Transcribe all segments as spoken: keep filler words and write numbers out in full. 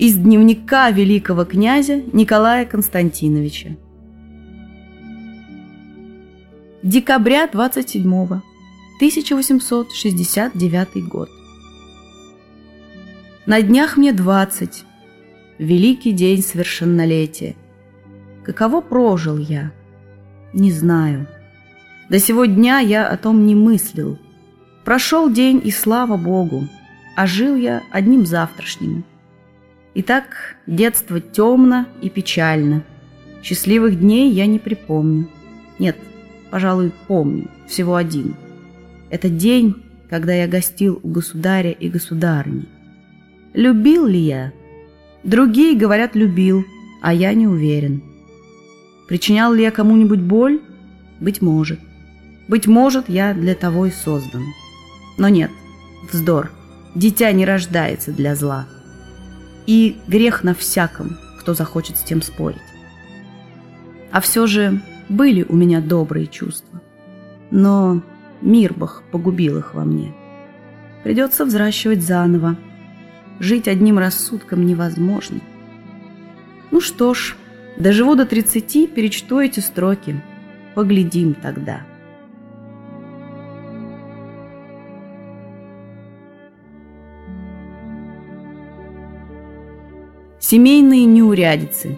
Из дневника великого князя Николая Константиновича. Декабря двадцать седьмого, тысяча восемьсот шестьдесят девятый год. На днях мне двадцать. Великий день совершеннолетия. Каково прожил я? Не знаю. До сего дня я о том не мыслил. Прошел день, и слава Богу, а жил я одним завтрашним. Итак, детство темно и печально. Счастливых дней я не припомню. Нет, пожалуй, помню, всего один. Это день, когда я гостил у государя и государыни. Любил ли я? Другие говорят, любил, а я не уверен. Причинял ли я кому-нибудь боль? Быть может. Быть может, я для того и создан. Но нет, вздор, дитя не рождается для зла. И грех на всяком, кто захочет с тем спорить. А все же были у меня добрые чувства. Но мир Бог погубил их во мне. Придется взращивать заново. Жить одним рассудком невозможно. Ну что ж, доживу до тридцати, перечту эти строки. Поглядим тогда. Семейные неурядицы.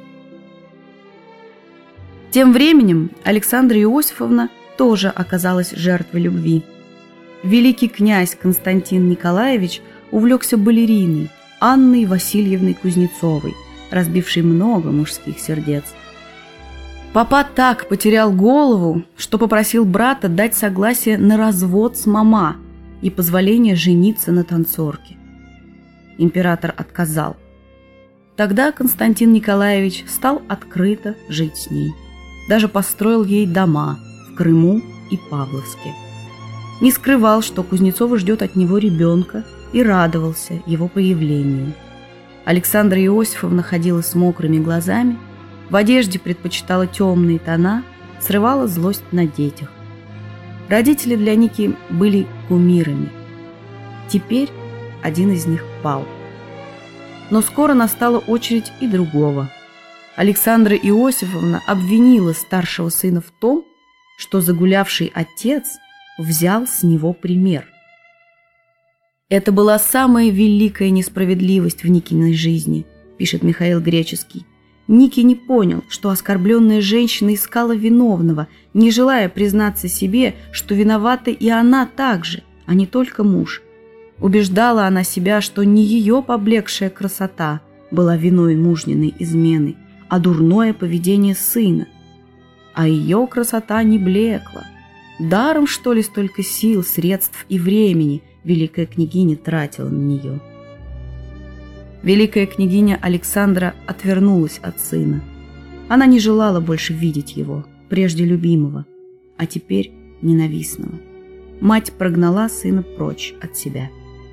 Тем временем Александра Иосифовна тоже оказалась жертвой любви. Великий князь Константин Николаевич увлекся балериной Анной Васильевной Кузнецовой, разбившей много мужских сердец. Папа так потерял голову, что попросил брата дать согласие на развод с мама и позволение жениться на танцорке. Император отказал. Тогда Константин Николаевич стал открыто жить с ней. Даже построил ей дома в Крыму и Павловске. Не скрывал, что Кузнецова ждет от него ребенка, и радовался его появлению. Александра Иосифовна ходила с мокрыми глазами, в одежде предпочитала темные тона, срывала злость на детях. Родители для Ники были кумирами. Теперь один из них пал. Но скоро настала очередь и другого. Александра Иосифовна обвинила старшего сына в том, что загулявший отец взял с него пример. «Это была самая великая несправедливость в Никиной жизни», пишет Михаил Греческий. Ники не понял, что оскорбленная женщина искала виновного, не желая признаться себе, что виновата и она также, а не только муж. Убеждала она себя, что не ее поблекшая красота была виной мужниной измены, а дурное поведение сына. А ее красота не блекла. Даром, что ли, столько сил, средств и времени великая княгиня тратила на нее. Великая княгиня Александра отвернулась от сына. Она не желала больше видеть его, прежде любимого, а теперь ненавистного. Мать прогнала сына прочь от себя.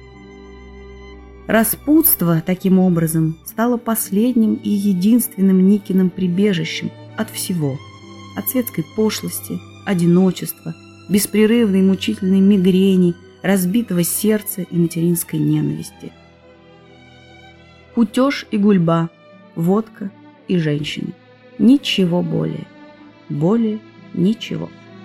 Распутство, таким образом, стало последним и единственным Никиным прибежищем от всего, от светской пошлости, одиночества, беспрерывной мучительной мигрени, разбитого сердца и материнской ненависти. Кутеж и гульба, водка и женщины. Ничего более. Более ничего.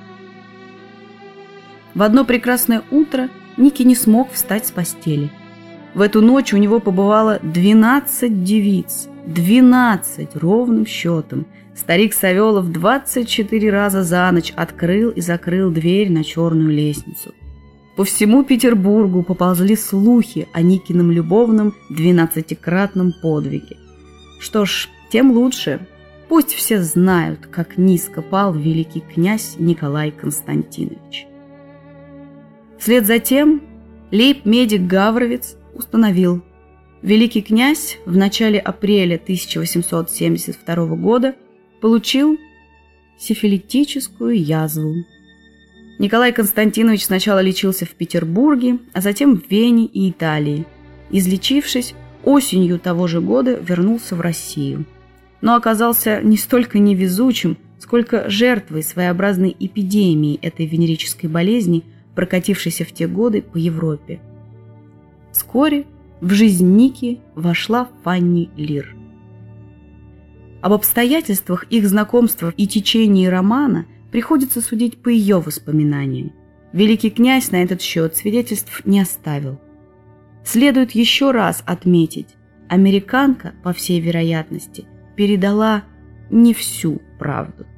В одно прекрасное утро Ники не смог встать с постели. В эту ночь у него побывало двенадцать девиц. Двенадцать ровным счетом. Старик Савелов двадцать четыре раза за ночь открыл и закрыл дверь на черную лестницу. По всему Петербургу поползли слухи о Никином любовном двенадцатикратном подвиге. Что ж, тем лучше. Пусть все знают, как низко пал великий князь Николай Константинович. Вслед за тем лейб-медик Гавровец установил: великий князь в начале апреля тысяча восемьсот семьдесят второго года получил сифилитическую язву. Николай Константинович сначала лечился в Петербурге, а затем в Вене и Италии. Излечившись, осенью того же года вернулся в Россию. Но оказался не столько невезучим, сколько жертвой своеобразной эпидемии этой венерической болезни, прокатившейся в те годы по Европе. Вскоре в жизнь Ники вошла Фанни Лир. Об обстоятельствах их знакомства и течении романа приходится судить по ее воспоминаниям. Великий князь на этот счет свидетельств не оставил. Следует еще раз отметить, американка, по всей вероятности, передала не всю правду.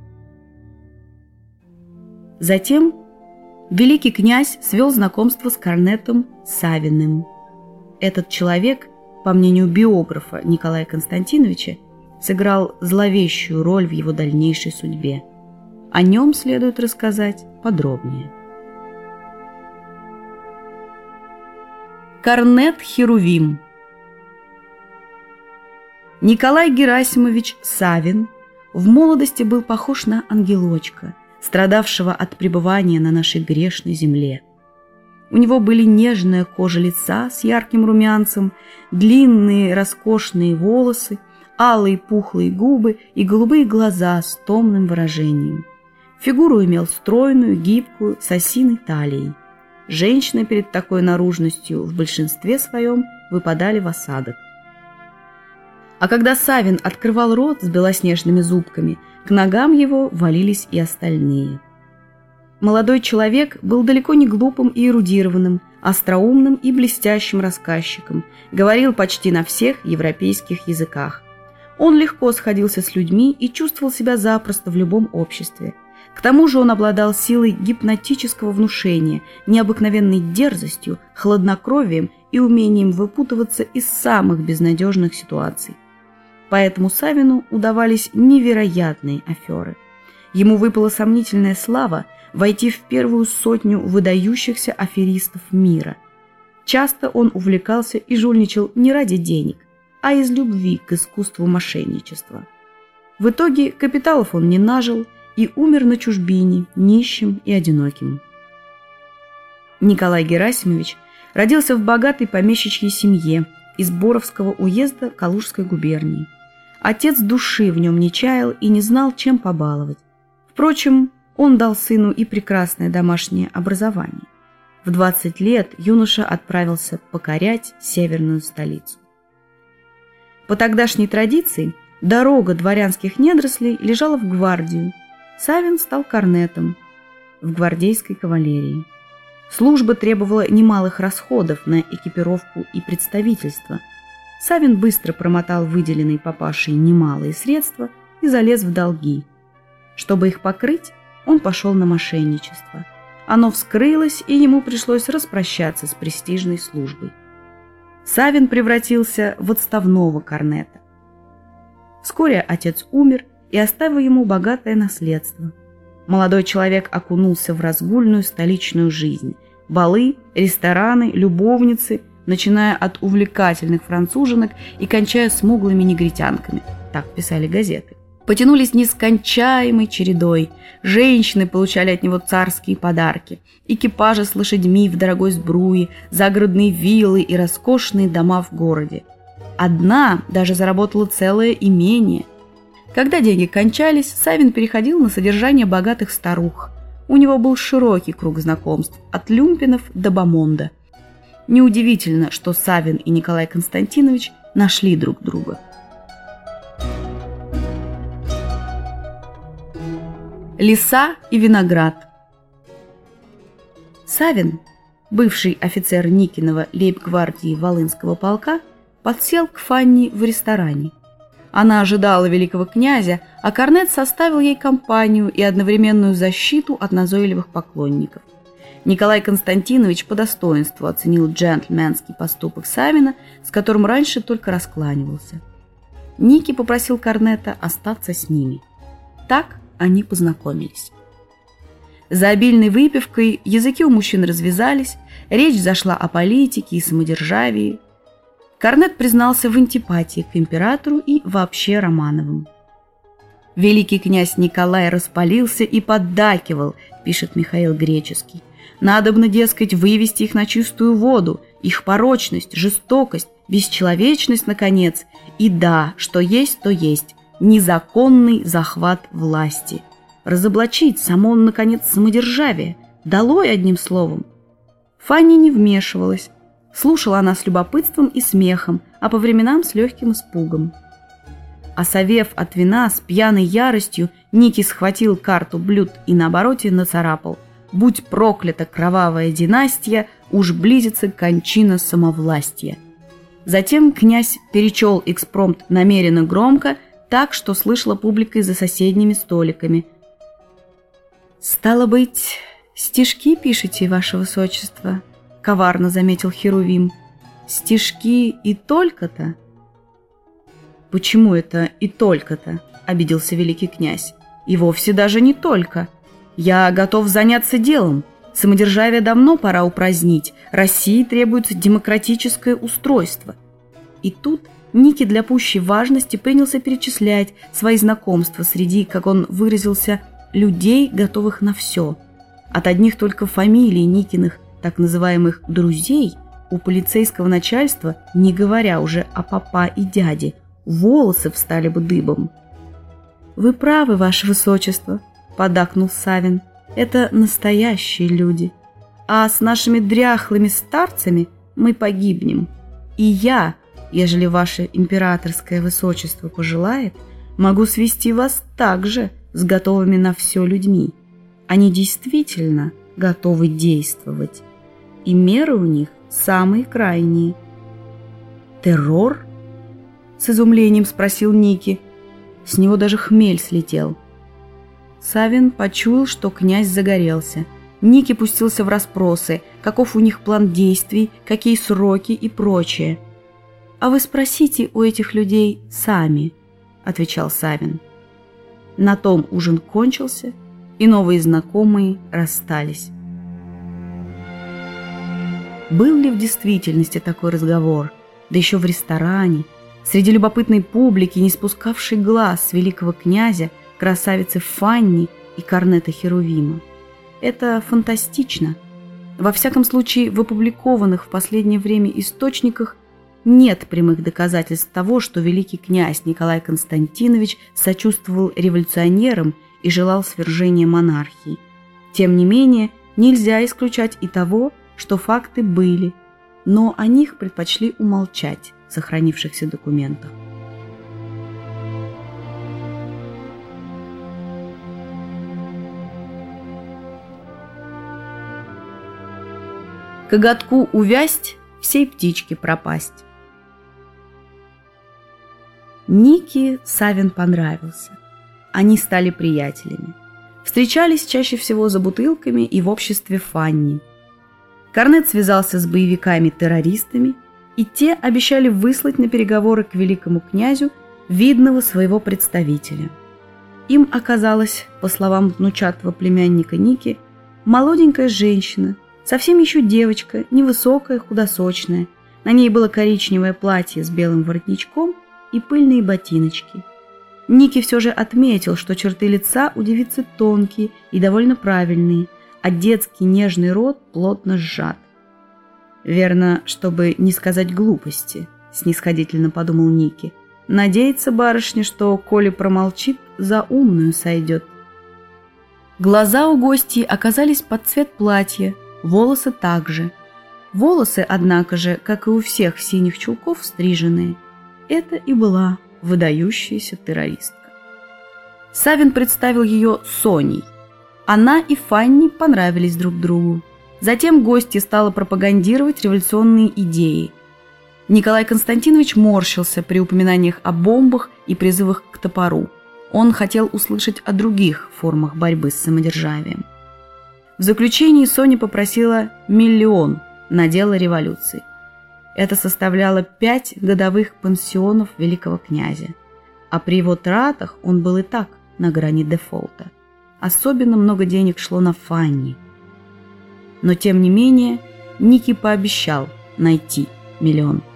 Затем великий князь свел знакомство с Корнетом Савиным. Этот человек, по мнению биографа Николая Константиновича, сыграл зловещую роль в его дальнейшей судьбе. О нем следует рассказать подробнее. Корнет Херувим. Николай Герасимович Савин в молодости был похож на ангелочка, страдавшего от пребывания на нашей грешной земле. У него были нежная кожа лица с ярким румянцем, длинные роскошные волосы, алые пухлые губы и голубые глаза с томным выражением. Фигуру имел стройную, гибкую, с осиной талией. Женщины перед такой наружностью в большинстве своем выпадали в осадок. А когда Савин открывал рот с белоснежными зубками, к ногам его валились и остальные. Молодой человек был далеко не глупым и эрудированным, остроумным и блестящим рассказчиком, говорил почти на всех европейских языках. Он легко сходился с людьми и чувствовал себя запросто в любом обществе. К тому же он обладал силой гипнотического внушения, необыкновенной дерзостью, хладнокровием и умением выпутываться из самых безнадежных ситуаций. Поэтому Савину удавались невероятные аферы. Ему выпала сомнительная слава войти в первую сотню выдающихся аферистов мира. Часто он увлекался и жульничал не ради денег, а из любви к искусству мошенничества. В итоге капиталов он не нажил и умер на чужбине, нищим и одиноким. Николай Герасимович родился в богатой помещичьей семье из Боровского уезда Калужской губернии. Отец души в нем не чаял и не знал, чем побаловать. Впрочем, он дал сыну и прекрасное домашнее образование. В двадцать лет юноша отправился покорять северную столицу. По тогдашней традиции дорога дворянских недорослей лежала в гвардию. Савин стал корнетом в гвардейской кавалерии. Служба требовала немалых расходов на экипировку и представительство. Савин быстро промотал выделенные папашей немалые средства и залез в долги. Чтобы их покрыть, он пошел на мошенничество. Оно вскрылось, и ему пришлось распрощаться с престижной службой. Савин превратился в отставного корнета. Вскоре отец умер и оставил ему богатое наследство. Молодой человек окунулся в разгульную столичную жизнь. Балы, рестораны, любовницы, начиная от увлекательных француженок и кончая смуглыми негритянками, так писали газеты, потянулись нескончаемой чередой. Женщины получали от него царские подарки, экипажи с лошадьми в дорогой сбруе, загородные виллы и роскошные дома в городе. Одна даже заработала целое имение. Когда деньги кончались, Савин переходил на содержание богатых старух. У него был широкий круг знакомств, от люмпинов до бомонда. Неудивительно, что Савин и Николай Константинович нашли друг друга. Леса и виноград. Савин, бывший офицер Никиного лейб-гвардии Волынского полка, подсел к Фанни в ресторане. Она ожидала великого князя, а корнет составил ей компанию и одновременную защиту от назойливых поклонников. Николай Константинович по достоинству оценил джентльменский поступок Савина, с которым раньше только раскланивался. Ники попросил корнета остаться с ними. Так они познакомились. За обильной выпивкой языки у мужчин развязались, речь зашла о политике и самодержавии. Корнет признался в антипатии к императору и вообще Романовым. «Великий князь Николай распалился и поддакивал», – пишет Михаил Греческий. «Надобно, дескать, вывести их на чистую воду, их порочность, жестокость, бесчеловечность, наконец, и да, что есть, то есть, незаконный захват власти. Разоблачить само, наконец, самодержавие, долой одним словом». Фанни не вмешивалась. Слушала она с любопытством и смехом, а по временам с легким испугом. Осовев от вина, с пьяной яростью, Ники схватил карту блюд и на обороте нацарапал: «Будь проклята кровавая династия, уж близится кончина самовластия». Затем князь перечел экспромт намеренно громко, так, что слышала публика и за соседними столиками. «Стало быть, стишки пишете, ваше высочество?» — коварно заметил Херувим. «Стишки и только-то?» «Почему это и только-то?» — обиделся великий князь. «И вовсе даже не только. Я готов заняться делом. Самодержавие давно пора упразднить. России требуется демократическое устройство». И тут Ники для пущей важности принялся перечислять свои знакомства среди, как он выразился, людей, готовых на все. От одних только фамилий Никиных, так называемых «друзей», у полицейского начальства, не говоря уже о папа и дяде, волосы встали бы дыбом. «Вы правы, ваше высочество», — поддакнул Савин. «Это настоящие люди. А с нашими дряхлыми старцами мы погибнем. И я, ежели ваше императорское высочество пожелает, могу свести вас также с готовыми на все людьми. Они действительно готовы действовать, и меры у них самые крайние». «Террор?» — с изумлением спросил Ники. С него даже хмель слетел. Савин почуял, что князь загорелся. Ники пустился в расспросы, каков у них план действий, какие сроки и прочее. «А вы спросите у этих людей сами», — отвечал Савин. На том ужин кончился, и новые знакомые расстались. Был ли в действительности такой разговор, да еще в ресторане, среди любопытной публики, не спускавшей глаз с великого князя, красавицы Фанни и корнета Херувима? Это фантастично. Во всяком случае, в опубликованных в последнее время источниках нет прямых доказательств того, что великий князь Николай Константинович сочувствовал революционерам и желал свержения монархии. Тем не менее, нельзя исключать и того, что факты были, но о них предпочли умолчать в сохранившихся документах. Коготку увясть, всей птичке пропасть. Нике Савин понравился. Они стали приятелями. Встречались чаще всего за бутылками и в обществе Фанни. Корнет связался с боевиками-террористами, и те обещали выслать на переговоры к великому князю видного своего представителя. Им оказалась, по словам внучатого племянника Ники, молоденькая женщина, совсем еще девочка, невысокая, худосочная. На ней было коричневое платье с белым воротничком и пыльные ботиночки. Ники все же отметил, что черты лица у девицы тонкие и довольно правильные, а детский нежный рот плотно сжат. «Верно, чтобы не сказать глупости», — снисходительно подумал Ники. «Надеется барышня, что, коли промолчит, за умную сойдет». Глаза у гостей оказались под цвет платья, волосы также. Волосы, однако же, как и у всех синих чулков, стриженные. Это и была выдающаяся террористка. Савин представил ее Соней. Она и Фанни понравились друг другу. Затем гостья стала пропагандировать революционные идеи. Николай Константинович морщился при упоминаниях о бомбах и призывах к топору. Он хотел услышать о других формах борьбы с самодержавием. В заключении Соня попросила миллион на дело революции. Это составляло пять годовых пансионов великого князя. А при его тратах он был и так на грани дефолта. Особенно много денег шло на Фанни. Но тем не менее Ники пообещал найти миллион.